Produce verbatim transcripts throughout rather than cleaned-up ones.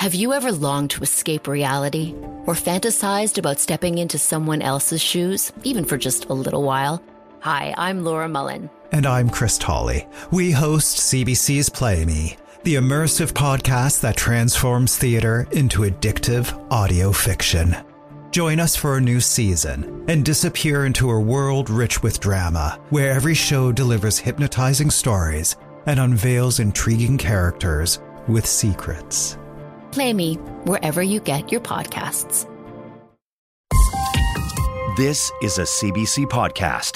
Have you ever longed to escape reality or fantasized about stepping into someone else's shoes, even for just a little while? Hi, I'm Laura Mullen. And I'm Chris Tolley. We host C B C's Play Me, the immersive podcast that transforms theater into addictive audio fiction. Join us for a new season and disappear into a world rich with drama, where every show delivers hypnotizing stories and unveils intriguing characters with secrets. Play Me wherever you get your podcasts. This is a C B C podcast.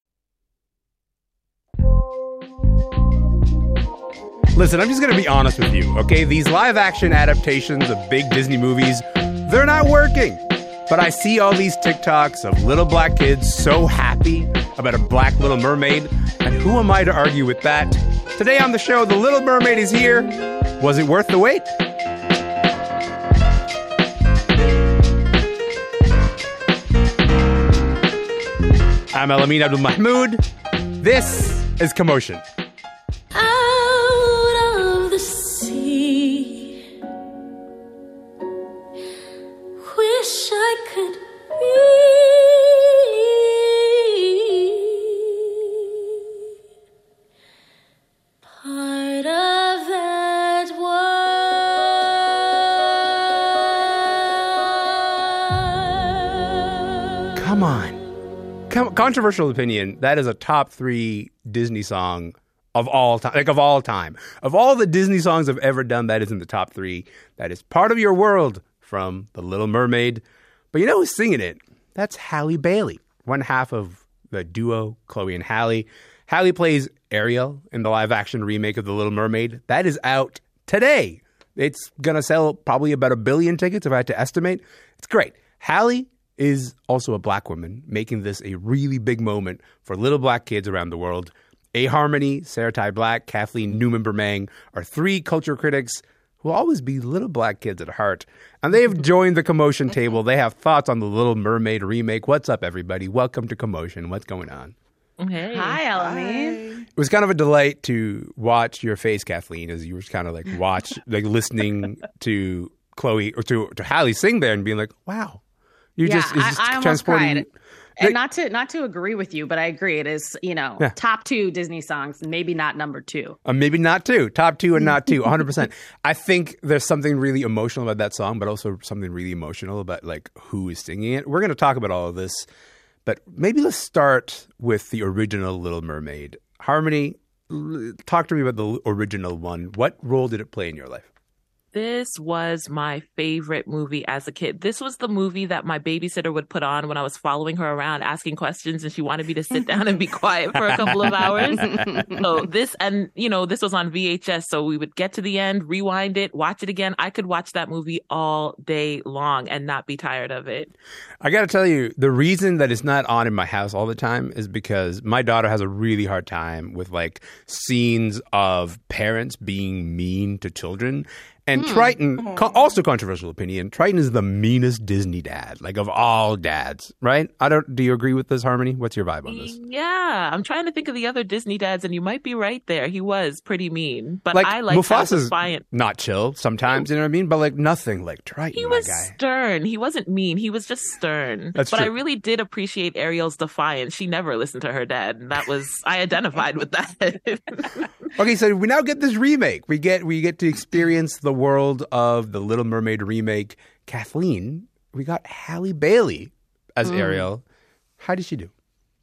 Listen, I'm just going to be honest with you, okay? These live-action adaptations of big Disney movies, they're not working. But I see all these TikToks of little black kids so happy about a black Little Mermaid, and who am I to argue with that? Today on the show, The Little Mermaid is here. Was it worth the wait? I'm Elamin Abdul-Mahmoud. This is Commotion. Out of the sea, wish I could be part of that world. Come on. Com- controversial opinion, that is a top three Disney song of all time, like of all time. Of all the Disney songs I've ever done, that is in the top three. That is Part of Your World from The Little Mermaid. But you know who's singing it? That's Halle Bailey, one half of the duo Chloe and Halle. Halle plays Ariel in the live-action remake of The Little Mermaid. That is out today. It's going to sell probably about a billion tickets if I had to estimate. It's great. Halle is also a black woman, making this a really big moment for little black kids around the world. eHarmony, Sarah Ty Black, Kathleen Newman-Bermang are three culture critics who will always be little black kids at heart. And they have joined the Commotion table. They have thoughts on the Little Mermaid remake. What's up, everybody? Welcome to Commotion. What's going on? Hey. Hi, Elamin. It was kind of a delight to watch your face, Kathleen, as you were kind of like watch, like listening to Chloe or to, to Halle sing there and being like, wow. You yeah, just, it's just I, I almost transporting. cried. And not to not to agree with you, but I agree. It is, you know, Yeah. top two Disney songs, maybe not number two. Uh, maybe not two. Top two and not two. one hundred percent. I think there's something really emotional about that song, but also something really emotional about like who is singing it. We're going to talk about all of this, but maybe let's start with the original Little Mermaid. Harmony, l- talk to me about the original one. What role did it play in your life? This was my favorite movie as a kid. This was the movie that my babysitter would put on when I was following her around asking questions and she wanted me to sit down and be quiet for a couple of hours. So this, and you know, this was on V H S. So we would get to the end, rewind it, watch it again. I could watch that movie all day long and not be tired of it. I got to tell you, the reason that it's not on in my house all the time is because my daughter has a really hard time with like scenes of parents being mean to children. And Hmm. Triton, co- also controversial opinion, Triton is the meanest Disney dad, like of all dads, right? I don't. Do you agree with this, Harmony? What's your vibe on this? Yeah, I'm trying to think of the other Disney dads, and you might be right there. He was pretty mean, but Like I like how Mufasa's defiant. not chill sometimes, you know what I mean? But like nothing like Triton, He my was guy. stern. He wasn't mean. He was just stern. That's but true. I really did appreciate Ariel's defiance. She never listened to her dad, and that was I identified with that. Okay, so we now get this remake. We get we get to experience the world of the Little Mermaid remake. Kathleen, we got Halle Bailey as Mm. Ariel. How did she do?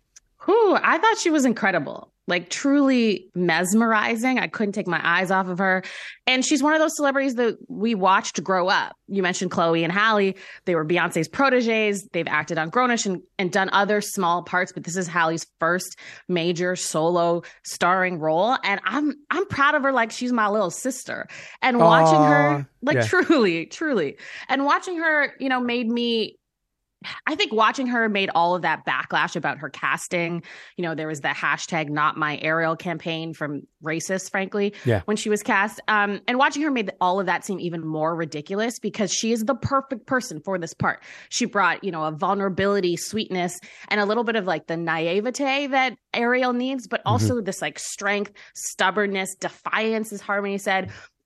Whew, I thought she was incredible. Like truly mesmerizing. I couldn't take my eyes off of her. And she's one of those celebrities that we watched grow up. You mentioned Chloe and Halle. They were Beyonce's proteges. They've acted on Grownish and, and done other small parts, but this is Halle's first major solo starring role. And I'm I'm proud of her like she's my little sister. And watching Aw, her, like yeah. truly, truly. And watching her, you know, made me I think watching her made all of that backlash about her casting. You know, there was the hashtag not my Ariel campaign from racists, frankly, Yeah. when she was cast. Um, and watching her made all of that seem even more ridiculous because she is the perfect person for this part. She brought, you know, a vulnerability, sweetness, and a little bit of like the naivete that Ariel needs, but also this like strength, stubbornness, defiance, as Harmony said.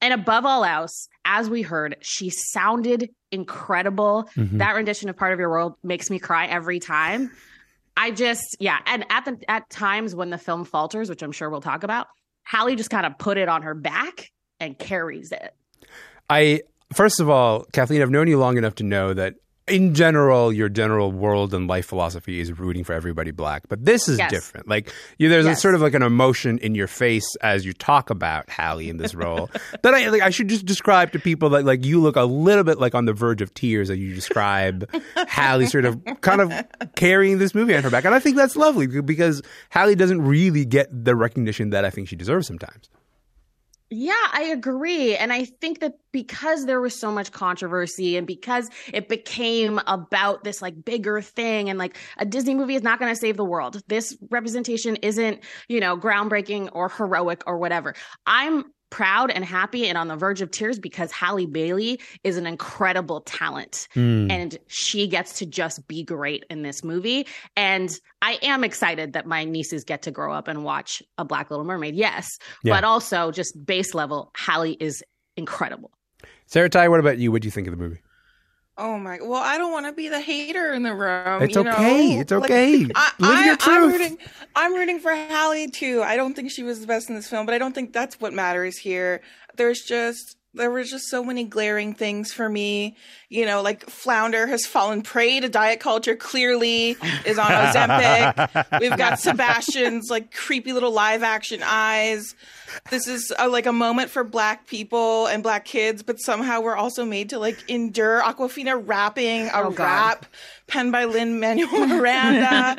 And above all else, as we heard, she sounded incredible. Mm-hmm. That rendition of Part of Your World makes me cry every time. I just, yeah. And at the at times when the film falters, which I'm sure we'll talk about, Halle just kind of put it on her back and carries it. I, first of all, Kathleen, I've known you long enough to know that in general, your general world and life philosophy is rooting for everybody black. But this is yes. different. Like, you, there's yes. a sort of like an emotion in your face as you talk about Halle in this role that I like. I should just describe to people that like you look a little bit like on the verge of tears as you describe Halle sort of kind of carrying this movie on her back. And I think that's lovely because Halle doesn't really get the recognition that I think she deserves sometimes. Yeah, I agree. And I think that because there was so much controversy and because it became about this like bigger thing and like a Disney movie is not going to save the world. This representation isn't, you know, groundbreaking or heroic or whatever. I'm proud and happy and on the verge of tears because Halle Bailey is an incredible talent mm. and she gets to just be great in this movie. And I am excited that my nieces get to grow up and watch A Black Little Mermaid. Yes. Yeah. But also just base level, Halle is incredible. Sarah Ty, what about you? What do you think of the movie? Oh my! Well, I don't want to be the hater in the room. It's you okay. Know? It's okay. Like, I, Live I, your truth. I'm rooting, I'm rooting for Halle too. I don't think she was the best in this film, but I don't think that's what matters here. There's just there were just so many glaring things for me. You know, like Flounder has fallen prey to diet culture. Clearly, is on Ozempic. We've got Sebastian's like creepy little live action eyes. This is a, like a moment for Black people and Black kids, but somehow we're also made to like endure Awkwafina rapping a oh, rap penned by Lin-Manuel Miranda.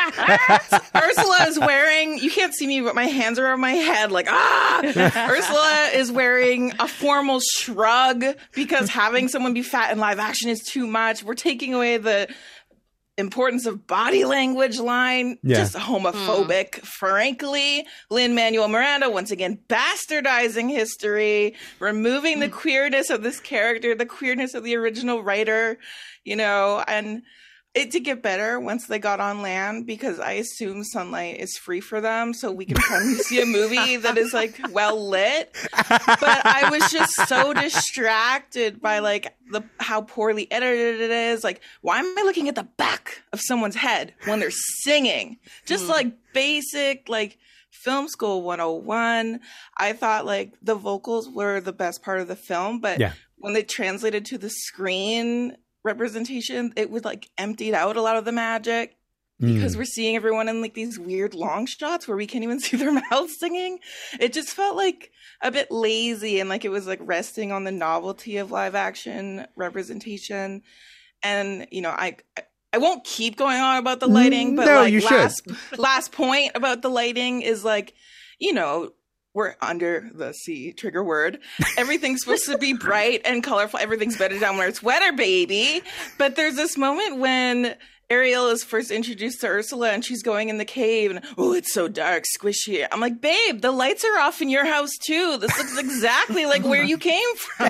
Ursula is wearing, you can't see me, but my hands are on my head like, ah! Ursula is wearing a formal shrug because having someone be fat in live action is too much. We're taking away the importance of body language line, yeah. just homophobic, mm. frankly. Lin-Manuel Miranda, once again, bastardizing history, removing the queerness of this character, the queerness of the original writer, you know, and it did get better once they got on land because I assume sunlight is free for them so we can finally see a movie that is like well lit. But I was just so distracted by like the how poorly edited it is. Like, why am I looking at the back of someone's head when they're singing? Just mm. like basic like film school one oh one. I thought like the vocals were the best part of the film, but yeah. when they translated to the screen representation, it would like emptied out a lot of the magic because mm. we're seeing everyone in like these weird long shots where we can't even see their mouths singing. It just felt like a bit lazy and like it was like resting on the novelty of live action representation. And you know, I I won't keep going on about the lighting, but no, like you last should. last point about the lighting is like, you know, we're under the sea, trigger word. Everything's supposed to be bright and colorful. Everything's better down where it's wetter, baby. But there's this moment when Ariel is first introduced to Ursula and she's going in the cave and, oh, it's so dark, squishy. I'm like, babe, the lights are off in your house too. This looks exactly like where you came from.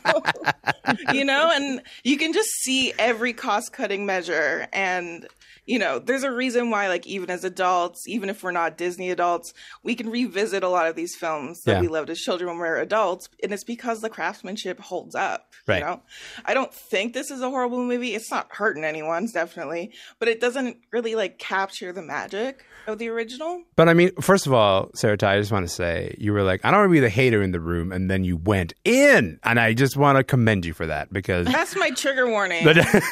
You know, and you can just see every cost-cutting measure. And you know, there's a reason why, like, even as adults, even if we're not Disney adults, we can revisit a lot of these films that yeah. we loved as children when we were adults. And it's because the craftsmanship holds up. Right. You know, I don't think this is a horrible movie. It's not hurting anyone, definitely. But it doesn't really, like, capture the magic of the original. But I mean, first of all, Sarah Ty, I just want to say, you were like, I don't want to be the hater in the room. And then you went in. And I just want to commend you for that because that's my trigger warning.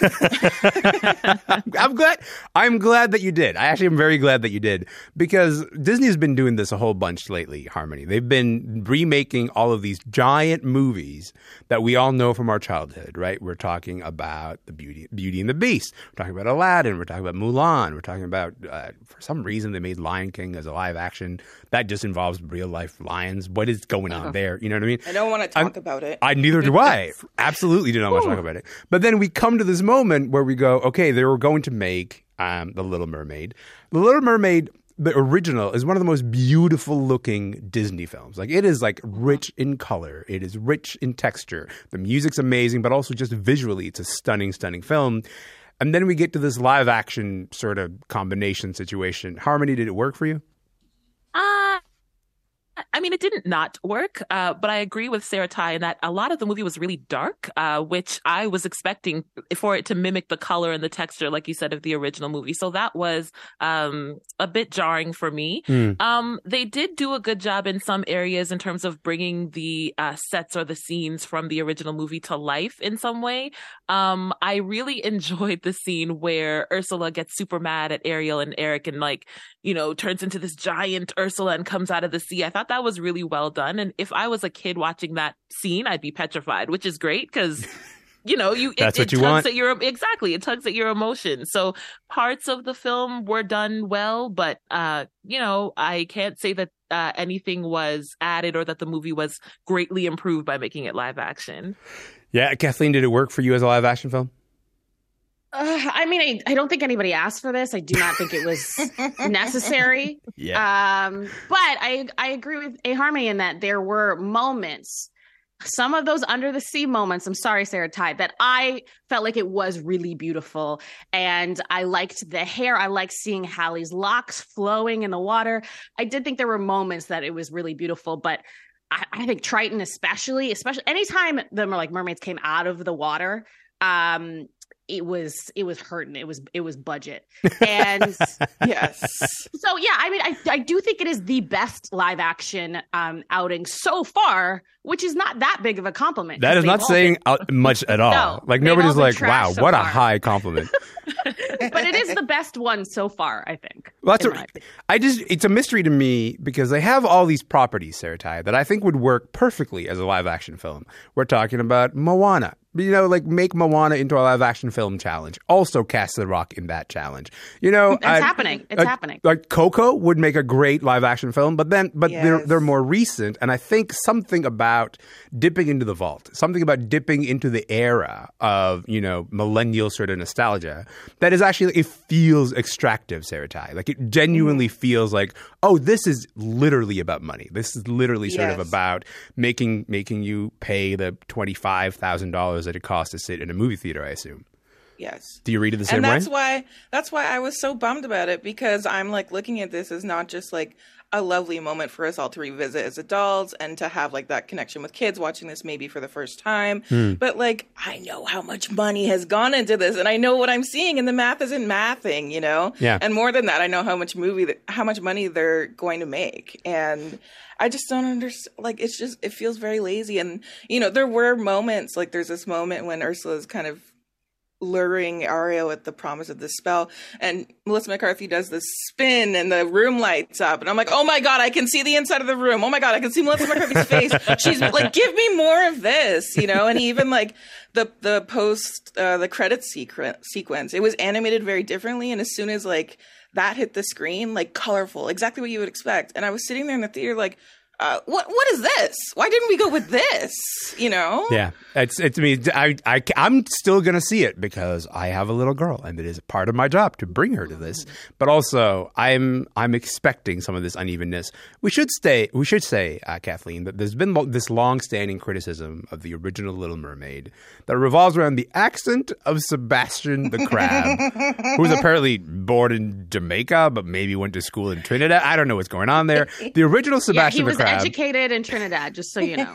I'm glad. I'm glad that you did. I actually am very glad that you did because Disney's been doing this a whole bunch lately, Harmony. They've been remaking all of these giant movies that we all know from our childhood, right? We're talking about the Beauty, Beauty and the Beast. We're talking about Aladdin. We're talking about Mulan. We're talking about, uh, for some reason, they made Lion King as a live action. That just involves real life lions. What is going on there? You know what I mean? I don't want to talk I'm, about it. I neither do I. Absolutely do not want to talk about it. But then we come to this moment where we go, okay, they were going to make Um, The Little Mermaid. The Little Mermaid, the original, is one of the most beautiful looking Disney films. Like, it is like rich in color. It is rich in texture. The music's amazing, but also just visually, it's a stunning, stunning film. And then we get to this live action sort of combination situation. Harmony, did it work for you? Uh, I mean, it didn't not work, uh, but I agree with Sarah Ty in that a lot of the movie was really dark, uh, which I was expecting for it to mimic the color and the texture, like you said, of the original movie. So that was um, a bit jarring for me. Mm. Um, they did do a good job in some areas in terms of bringing the uh, sets or the scenes from the original movie to life in some way. Um, I really enjoyed the scene where Ursula gets super mad at Ariel and Eric and, like, you know, turns into this giant Ursula and comes out of the sea. I thought that was really well done. And if I was a kid watching that scene, I'd be petrified, which is great because, you know, you that's it, what it you tugs want. at your exactly it tugs at your emotions. So parts of the film were done well, but uh, you know, I can't say that uh, anything was added or that the movie was greatly improved by making it live action. Yeah, Kathleen, did it work for you as a live action film? Uh, I mean, I, I don't think anybody asked for this. I do not think it was necessary. Yeah. Um, but I I agree with eHarmony in that there were moments, some of those under the sea moments, I'm sorry, Sarah Ty, that I felt like it was really beautiful. And I liked the hair. I liked seeing Hallie's locks flowing in the water. I did think there were moments that it was really beautiful, but I, I think Triton especially, especially anytime the like mermaids came out of the water, um, it was it was hurting. It was it was budget. And yes. So yeah, I mean, I I do think it is the best live action um, outing so far, which is not that big of a compliment. That is not saying been... out much at all. No, like nobody's like, wow, so what far. a high compliment. But it is the best one so far, I think. Well, that's a, I just it's a mystery to me because they have all these properties, Sarah Ty, that I think would work perfectly as a live action film. We're talking about Moana. You know, like make Moana into a live action film challenge. Also cast The Rock in that challenge. You know, it's I, happening. It's like, happening. Like Coco would make a great live action film, but then, but yes. they're they're more recent, and I think something about dipping into the vault, something about dipping into the era of you know millennial sort of nostalgia that is actually it feels extractive, Sarah Ty. Like it genuinely mm. feels like, oh, this is literally about money. This is literally sort yes. of about making making you pay the twenty five thousand dollars that it costs to sit in a movie theater, I assume. Yes. Do you read it the same and that's way? why that's why I was so bummed about it, because I'm like looking at this as not just like a lovely moment for us all to revisit as adults and to have like that connection with kids watching this maybe for the first time. Hmm. But like, I know how much money has gone into this and I know what I'm seeing and the math isn't mathing, you know? Yeah. And more than that, I know how much movie, that, how much money they're going to make. And I just don't understand. Like, it's just, it feels very lazy. And, you know, there were moments, like there's this moment when Ursula's kind of luring Ariel with the promise of this spell, and Melissa McCarthy does this spin and the room lights up and I'm like, oh my god, I can see the inside of the room. Oh my god, I can see Melissa McCarthy's face. She's like, give me more of this, you know? And even like the the post uh, the credits sequ- sequence, it was animated very differently, and as soon as like that hit the screen, like colorful, exactly what you would expect. And I was sitting there in the theater like, Uh, what what is this? Why didn't we go with this? You know? Yeah, it's it's me. I I I'm still gonna see it because I have a little girl, and it is a part of my job to bring her to this. But also, I'm I'm expecting some of this unevenness. We should stay. We should say, uh, Kathleen, that there's been lo- this long-standing criticism of the original Little Mermaid that revolves around the accent of Sebastian the Crab, who's apparently born in Jamaica but maybe went to school in Trinidad. I don't know what's going on there. The original Sebastian yeah, he the Crab. Educated in Trinidad, just so you know.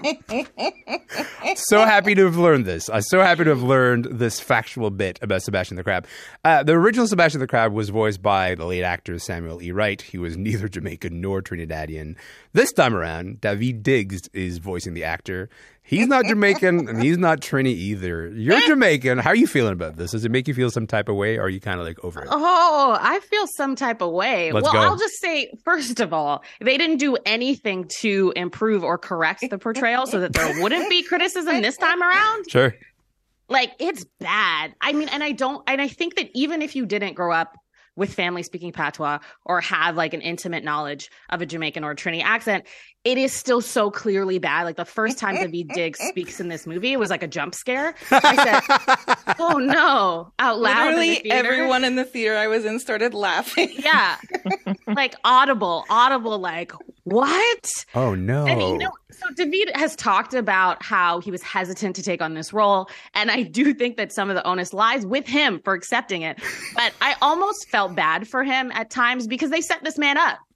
So happy to have learned this. I'm so happy to have learned this factual bit about Sebastian the Crab. Uh, the original Sebastian the Crab was voiced by the late actor Samuel E. Wright. He was neither Jamaican nor Trinidadian. This time around, Daveed Diggs is voicing the actor. He's not Jamaican, and he's not Trini either. You're Jamaican. How are you feeling about this? Does it make you feel some type of way, or are you kind of like over it? Oh, I feel some type of way. Let's well, go. I'll just say, first of all, they didn't do anything to improve or correct the portrayal so that there wouldn't be criticism this time around. Sure. Like, it's bad. I mean, and I don't, and I think that even if you didn't grow up with family speaking patois or have like an intimate knowledge of a Jamaican or Trini accent, it is still so clearly bad. Like the first time Daveed Diggs speaks in this movie, it was like a jump scare. I said, oh no, out loud. Literally in the theater. Everyone in the theater I was in started laughing. Yeah. Like audible, audible, like, what? Oh no. And you know, so Daveed has talked about how he was hesitant to take on this role. And I do think that some of the onus lies with him for accepting it. But I almost felt bad for him at times because they set this man up.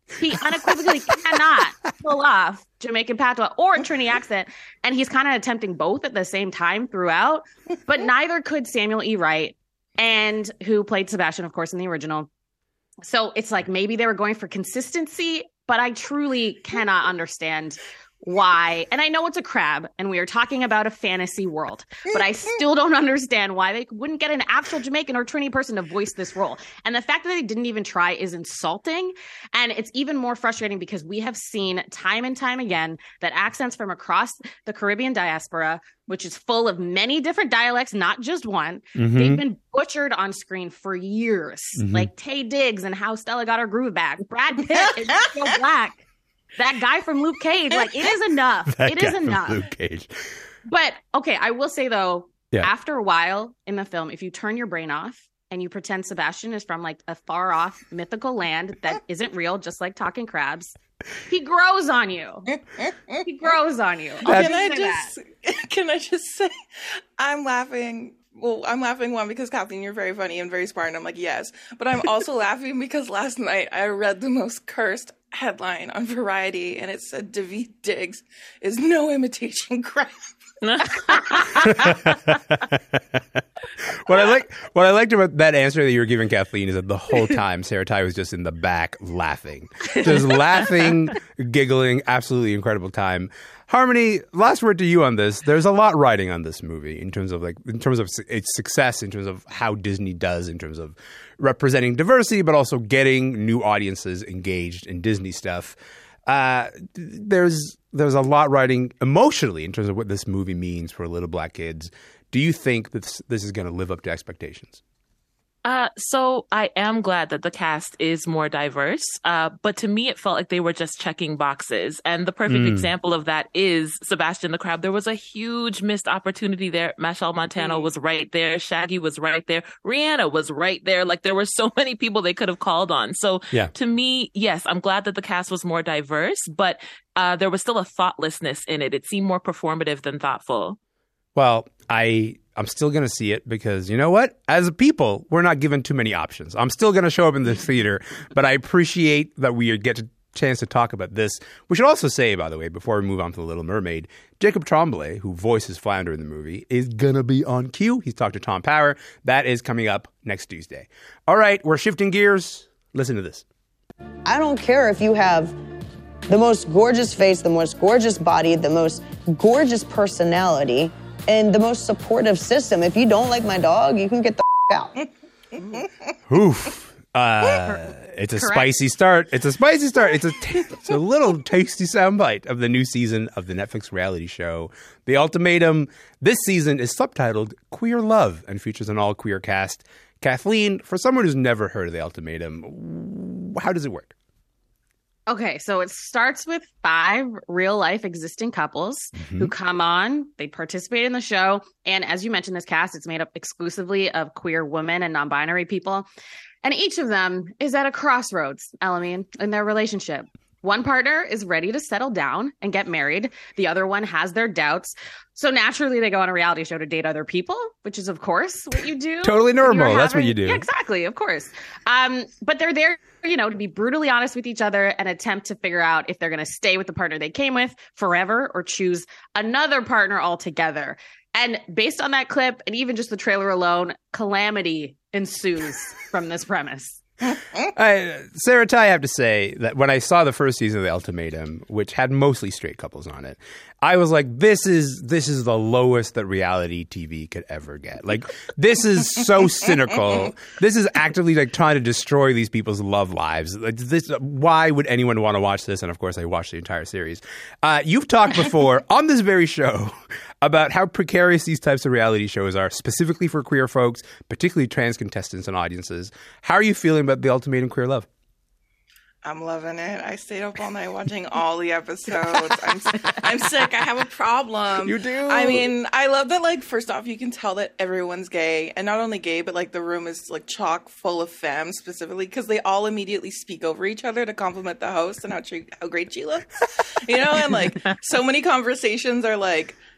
He unequivocally cannot pull off Jamaican patois or Trini accent. And he's kind of attempting both at the same time throughout. But neither could Samuel E. Wright, and who played Sebastian, of course, in the original. So it's like maybe they were going for consistency, but I truly cannot understand why. And I know it's a crab and we are talking about a fantasy world, but I still don't understand why they wouldn't get an actual Jamaican or Trini person to voice this role. And the fact that they didn't even try is insulting. And it's even more frustrating because we have seen time and time again that accents from across the Caribbean diaspora, which is full of many different dialects, not just one, mm-hmm. they've been butchered on screen for years. Mm-hmm. Like Taye Diggs and How Stella Got Her Groove Back. Brad Pitt is so black. That guy from Luke Cage, like, it is enough. That it guy is enough. From Luke Cage. But, okay, I will say, though, yeah. after a while in the film, if you turn your brain off and you pretend Sebastian is from, like, a far-off mythical land that isn't real, just like talking crabs, he grows on you. He grows on you. I'll Can I just just, can I just say, I'm laughing... Well, I'm laughing, one, because Kathleen, you're very funny and very smart, and I'm like, yes. But I'm also laughing because last night I read the most cursed headline on Variety, and it said Daveed Diggs is no imitation crab. what I like, what I liked about that answer that you were giving, Kathleen, is that the whole time Sarah Ty was just in the back laughing, just laughing, giggling, absolutely incredible time. Harmony, last word to you on this. There's a lot riding on this movie in terms of like in terms of its success, in terms of how Disney does, in terms of representing diversity, but also getting new audiences engaged in Disney stuff. Uh, there's there's a lot riding emotionally in terms of what this movie means for little black kids. Do you think that this, this is going to live up to expectations? Uh, so I am glad that the cast is more diverse, uh, but to me it felt like they were just checking boxes. And the perfect mm. example of that is Sebastian the Crab. There was a huge missed opportunity there. Machel Montano mm. was right there. Shaggy was right there. Rihanna was right there. Like, there were so many people they could have called on. So yeah. to me, yes, I'm glad that the cast was more diverse, but uh, there was still a thoughtlessness in it. It seemed more performative than thoughtful. Well, I... I'm still going to see it because, you know what? As a people, we're not given too many options. I'm still going to show up in the theater, but I appreciate that we get a chance to talk about this. We should also say, by the way, before we move on to The Little Mermaid, Jacob Tremblay, who voices Flounder in the movie, is going to be on cue. He's talked to Tom Power. That is coming up next Tuesday. All right, we're shifting gears. Listen to this. I don't care if you have the most gorgeous face, the most gorgeous body, the most gorgeous personality, and the most supportive system. If you don't like my dog, you can get the f- out. Oof. Uh, it's a Correct. spicy start. It's a spicy start. It's a, t- it's a little tasty soundbite of the new season of the Netflix reality show, The Ultimatum. This season is subtitled Queer Love and features an all-queer cast. Kathleen, for someone who's never heard of The Ultimatum, how does it work? Okay, so it starts with five real-life existing couples mm-hmm. who come on. They participate in the show. And as you mentioned, this cast, it's made up exclusively of queer women and non-binary people. And each of them is at a crossroads, Elamine, in their relationship. One partner is ready to settle down and get married. The other one has their doubts. So naturally, they go on a reality show to date other people, which is, of course, what you do. Totally normal. Having, That's what you do. Yeah, exactly. Of course. Um, but they're there, you know, to be brutally honest with each other and attempt to figure out if they're going to stay with the partner they came with forever or choose another partner altogether. And based on that clip and even just the trailer alone, calamity ensues from this premise. I, Sarah Ty, I have to say that when I saw the first season of The Ultimatum, which had mostly straight couples on it, I was like, this is this is the lowest that reality T V could ever get. Like, this is so cynical. This is actively like trying to destroy these people's love lives. Like, this, why would anyone want to watch this? And of course, I watched the entire series. Uh, you've talked before on this very show about how precarious these types of reality shows are, specifically for queer folks, particularly trans contestants and audiences. How are you feeling about The Ultimatum Queer Love? I'm loving it. I stayed up all night watching all the episodes. I'm I'm sick. I have a problem. You do? I mean, I love that, like, first off, you can tell that everyone's gay. And not only gay, but, like, the room is, like, chock full of femmes specifically because they all immediately speak over each other to compliment the host and how, she, how great she looks. You know? And, like, so many conversations are, like,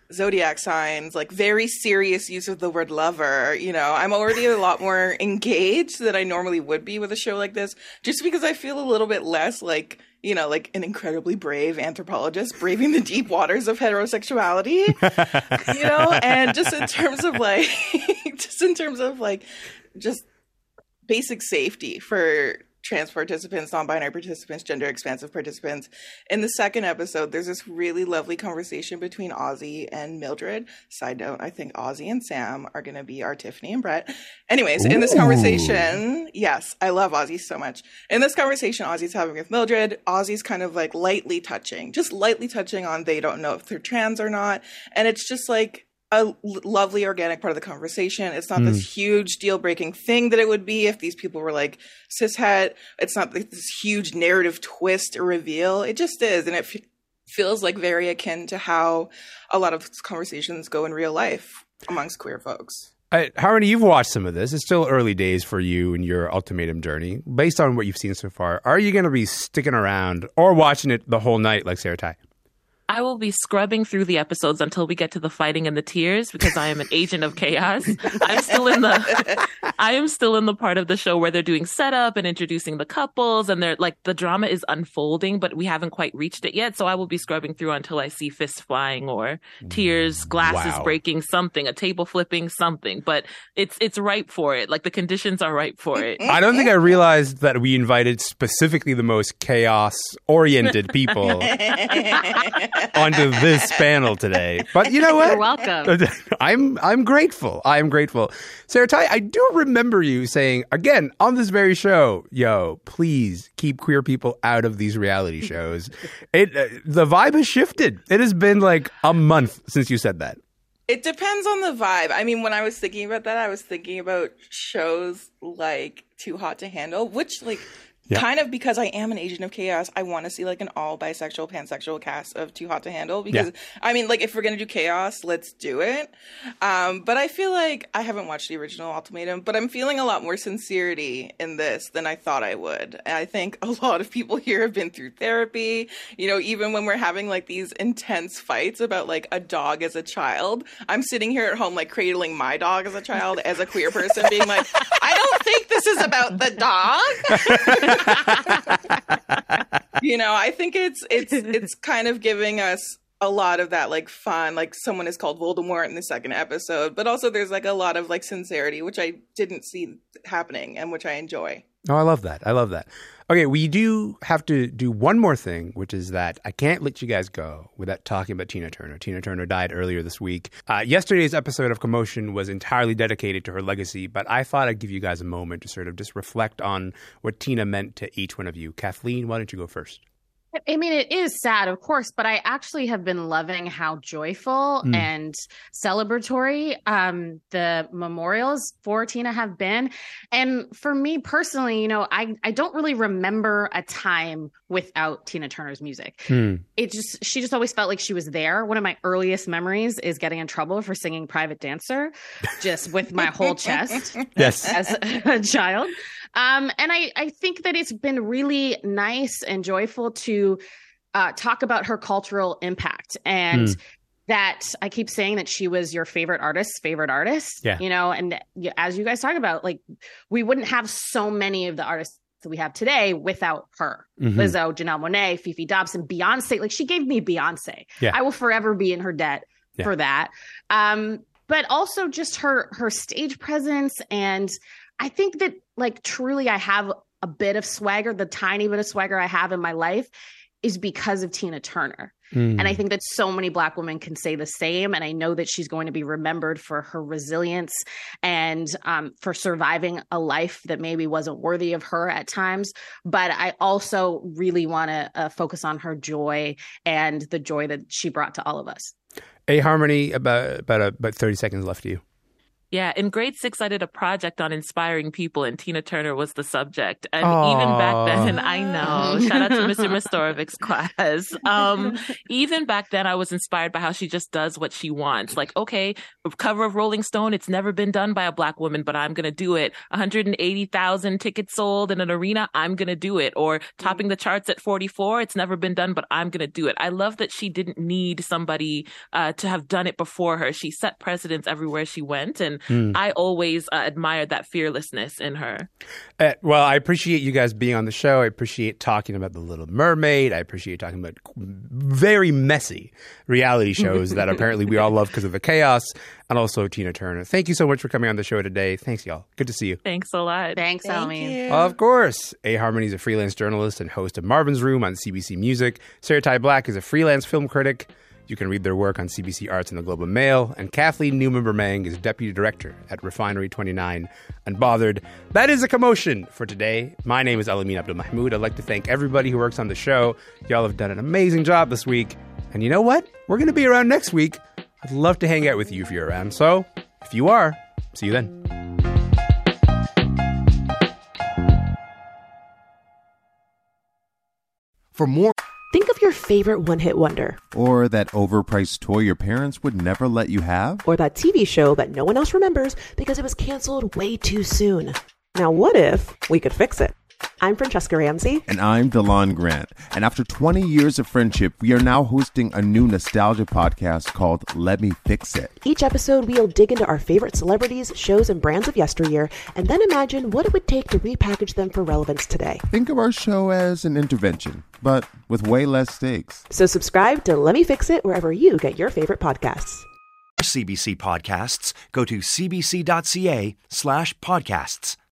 zodiac signs, like very serious use of the word lover. You know, I'm already a lot more engaged than I normally would be with a show like this, just because I feel a little bit less like, you know, like an incredibly brave anthropologist braving the deep waters of heterosexuality, you know, and just in terms of like, just in terms of like, just basic safety for trans participants, non-binary participants, gender expansive participants. In the second episode, there's this really lovely conversation between Ozzy and Mildred. Side note, I think Ozzy and Sam are going to be our Tiffany and Brett. Anyways, Ooh. in this conversation, yes, I love Ozzy so much. In this conversation Ozzy's having with Mildred, Ozzy's kind of like lightly touching, just lightly touching on they don't know if they're trans or not. And it's just like a l- lovely organic part of the conversation. It's not mm. this huge deal breaking thing that it would be if these people were like cishet. It's not like this huge narrative twist or reveal. It just is. And it f- feels like very akin to how a lot of conversations go in real life amongst queer folks. Uh, Harmony, you've watched some of this. It's still early days for you and your ultimatum journey. Based on what you've seen so far, are you going to be sticking around or watching it the whole night like Sarah Tai? I will be scrubbing through the episodes until we get to the fighting and the tears because I am an agent of chaos. I'm still in the I am still in the part of the show where they're doing setup and introducing the couples and they're like the drama is unfolding, but we haven't quite reached it yet. So I will be scrubbing through until I see fists flying or tears, glasses Wow. breaking, something, a table flipping, something. But it's it's ripe for it. Like the conditions are ripe for it. I don't think I realized that we invited specifically the most chaos oriented people onto this panel today. But you know what? You're welcome. I'm I'm grateful. I'm grateful. Sarah Tai, I do remember you saying, again, on this very show, yo, please keep queer people out of these reality shows. It uh, the vibe has shifted. It has been like a month since you said that. It depends on the vibe. I mean, when I was thinking about that, I was thinking about shows like Too Hot to Handle, which like Yeah. kind of because I am an agent of chaos, I want to see like an all bisexual, pansexual cast of Too Hot to Handle because yeah. I mean, like if we're going to do chaos, let's do it. Um, but I feel like I haven't watched the original Ultimatum, but I'm feeling a lot more sincerity in this than I thought I would. And I think a lot of people here have been through therapy, you know, even when we're having like these intense fights about like a dog as a child, I'm sitting here at home, like cradling my dog as a child, as a queer person being like, I don't think this is about the dog. You know, I think it's it's it's kind of giving us a lot of that like fun, like someone is called Voldemort in the second episode, but also there's like a lot of like sincerity, which I didn't see happening and which I enjoy. Oh, I love that. I love that. Okay, we do have to do one more thing, which is that I can't let you guys go without talking about Tina Turner. Tina Turner died earlier this week. Uh, yesterday's episode of Commotion was entirely dedicated to her legacy, but I thought I'd give you guys a moment to sort of just reflect on what Tina meant to each one of you. Kathleen, why don't you go first? I mean, it is sad, of course, but I actually have been loving how joyful mm. and celebratory um, the memorials for Tina have been. And for me personally, you know, I, I don't really remember a time without Tina Turner's music. Mm. It just, she just always felt like she was there. One of my earliest memories is getting in trouble for singing Private Dancer, just with my whole chest yes. as a, a child. Um, and I, I think that it's been really nice and joyful to uh, talk about her cultural impact and mm. that I keep saying that she was your favorite artist's favorite artist, yeah. you know, and as you guys talk about, like we wouldn't have so many of the artists that we have today without her. Mm-hmm. Lizzo, Janelle Monáe, Fifi Dobson, Beyonce, like she gave me Beyonce. Yeah. I will forever be in her debt yeah. for that. Um, but also just her, her stage presence. And I think that like truly I have a bit of swagger, the tiny bit of swagger I have in my life is because of Tina Turner. Mm. And I think that so many Black women can say the same. And I know that she's going to be remembered for her resilience and um, for surviving a life that maybe wasn't worthy of her at times. But I also really want to uh, focus on her joy and the joy that she brought to all of us. Hey, Harmony, about about, uh, about thirty seconds left to you. Yeah, in grade six, I did a project on inspiring people, and Tina Turner was the subject. And Aww. even back then, I know, shout out to Mister Mastorovic's class. Um, even back then, I was inspired by how she just does what she wants. Like, okay, cover of Rolling Stone, it's never been done by a Black woman, but I'm going to do it. one hundred eighty thousand tickets sold in an arena, I'm going to do it. Or topping the charts at forty-four, it's never been done, but I'm going to do it. I love that she didn't need somebody uh, to have done it before her. She set precedents everywhere she went, and Mm. I always uh, admired that fearlessness in her. Uh, well, I appreciate you guys being on the show. I appreciate talking about The Little Mermaid. I appreciate talking about very messy reality shows that apparently we all love because of the chaos, and also Tina Turner. Thank you so much for coming on the show today. Thanks, y'all. Good to see you. Thanks a lot. Thanks, Almeen. Of course. A. Harmony is a freelance journalist and host of Marvin's Room on C B C Music. Sarah Ty Black is a freelance film critic. You can read their work on C B C Arts and the Globe and Mail. And Kathleen Newman-Bermang is deputy director at Refinery twenty-nine Unbothered. That is a commotion for today. My name is Alameen Abdul-Mahmoud. I'd like to thank everybody who works on the show. Y'all have done an amazing job this week. And you know what? We're going to be around next week. I'd love to hang out with you if you're around. So, if you are, see you then. For more... Think of your favorite one-hit wonder. Or that overpriced toy your parents would never let you have. Or that T V show that no one else remembers because it was canceled way too soon. Now what if we could fix it? I'm Francesca Ramsey. And I'm DeLon Grant. And after twenty years of friendship, we are now hosting a new nostalgia podcast called Let Me Fix It. Each episode, we'll dig into our favorite celebrities, shows, and brands of yesteryear, and then imagine what it would take to repackage them for relevance today. Think of our show as an intervention, but with way less stakes. So subscribe to Let Me Fix It wherever you get your favorite podcasts. For C B C podcasts, go to cbc.ca slash podcasts.